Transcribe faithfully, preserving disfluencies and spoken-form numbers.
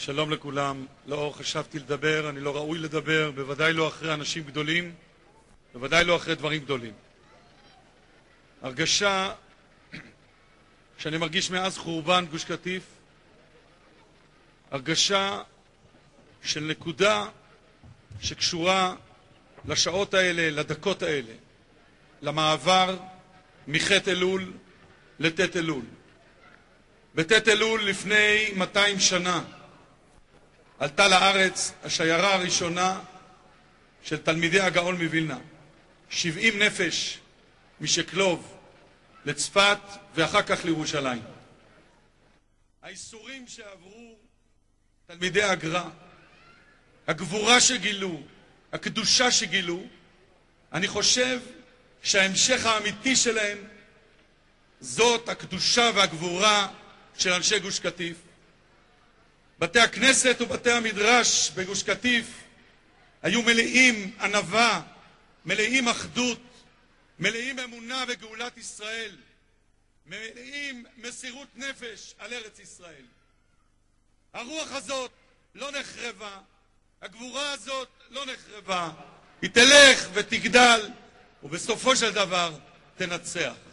שלום לכולם. לא חשבתי לדבר, אני לא ראוי לדבר, בוודאי לא אחרי אנשים גדולים, בוודאי לא אחרי דברים גדולים. הרגשה שאני מרגיש מאז חורבן גוש קטיף, הרגשה של נקודה שקשורה לשעות האלה, לדקות האלה, למעבר מחטא אלול לט' אלול. בט' אלול לפני מאתיים שנה עלתה לארץ השיירה הראשונה של תלמידי הגאון מווילנה, שבעים נפש משקלוב לצפת ואחר כך לירושלים. האיסורים שעברו תלמידי הגר"א, הגבורה שגילו, הקדושה שגילו, אני חושב שההמשך האמיתי שלהם זאת הקדושה והגבורה של אנשי גוש קטיף. בתי הכנסת ובתי המדרש בגוש קטיף היו מלאים ענווה, מלאים אחדות, מלאים אמונה בגאולת ישראל, מלאים מסירות נפש על ארץ ישראל. הרוח הזאת לא נחרבה, הגבורה הזאת לא נחרבה, היא תלך ותגדל ובסופו של דבר תנצח.